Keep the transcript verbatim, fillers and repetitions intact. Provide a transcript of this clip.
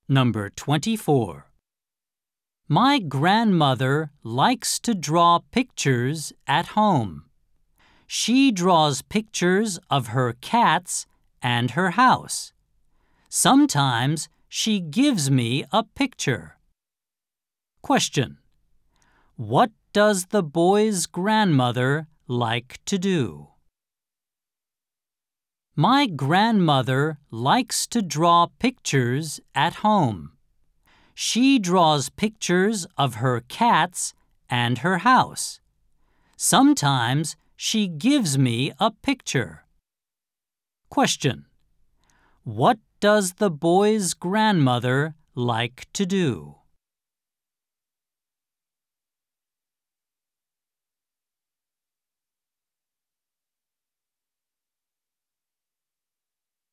Number twenty-four. My grandmother likes to draw pictures at home. She draws pictures of her cats and her house. Sometimes she gives me a picture. Question. What does the boy's grandmother like to do? My grandmother likes to draw pictures at home. She draws pictures of her cats and her house. Sometimes she gives me a picture. Question. What does the boy's grandmother like to do?